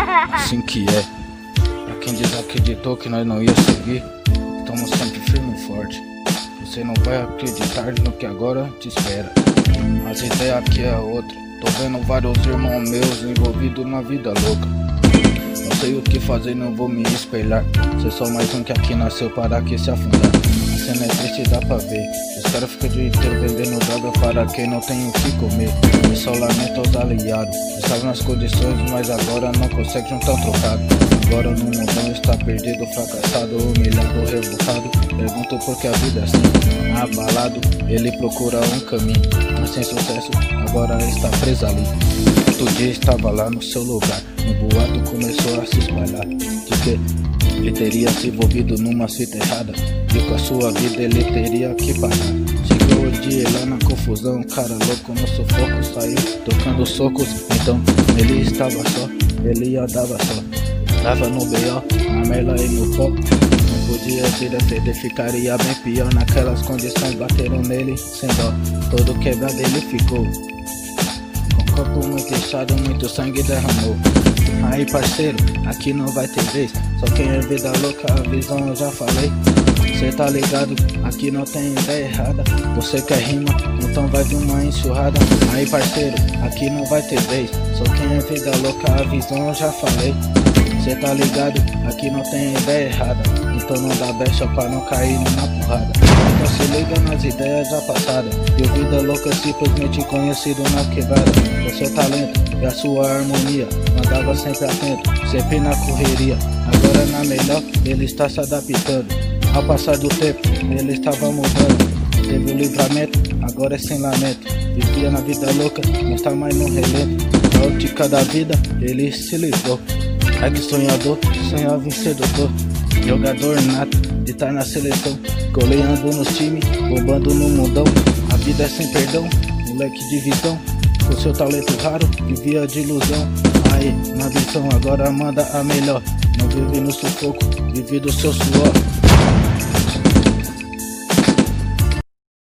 Assim que é. Pra quem desacreditou que nós não ia seguir, estamos sempre firme e forte. Você não vai acreditar no que agora te espera. As ideias aqui é outra. Tô vendo vários irmãos meus envolvidos na vida louca. Não sei o que fazer, não vou me espelhar. Cê só mais um que aqui nasceu para que se afundar. A cena é triste, dá pra ver. Os caras ficam o dia inteiro vendendo droga para quem não tem o que comer. E só lamenta os aliados. Estavam nas condições, mas agora não consegue juntar um trocado. Agora no mundão está perdido, fracassado, humilhado, revoltado. Pergunto por que a vida é assim. Abalado, ele procura um caminho, mas sem sucesso, agora está preso ali. Outro dia estava lá no seu lugar. Um boato começou a se espalhar de que ele teria se envolvido numa fita errada e com a sua vida ele teria que pagar. Chegou o dia lá na confusão, um cara louco no sufoco saiu tocando socos. Então ele estava só, ele andava só. Tava no B.O., na mela e no pó. Não podia se defender, ficaria bem pior. Naquelas condições bateram nele sem dó. Todo quebrado ele ficou, com o corpo muito inchado, muito sangue derramou. Aí parceiro, aqui não vai ter vez. Só quem é vida louca, a visão eu já falei. Cê tá ligado, aqui não tem ideia errada. Você quer rima, então vai vir uma enxurrada. Aí parceiro, aqui não vai ter vez. Só quem é vida louca, a visão eu já falei. Cê tá ligado, aqui não tem ideia errada. Então não dá brecha pra não cair numa porrada. Então se liga nas ideias já passadas. E o vida louca simplesmente conhecido na quebrada. O seu talento e a sua harmonia, andava sempre atento, sempre na correria. Agora na melhor, ele está se adaptando. Ao passar do tempo, ele estava mudando. Teve o livramento, agora é sem lamento. Vivia na vida louca, não está mais no relento. Na ótica da vida, ele se livrou. Ai que sonhador, sonhava em ser doutor. Jogador nato, de estar na seleção. Goleando nos times, bombando no mundão. A vida é sem perdão, moleque de visão. Com seu talento raro, vivia de ilusão. Aí, na visão, agora manda a melhor. Não vive no sufoco, vive do seu suor.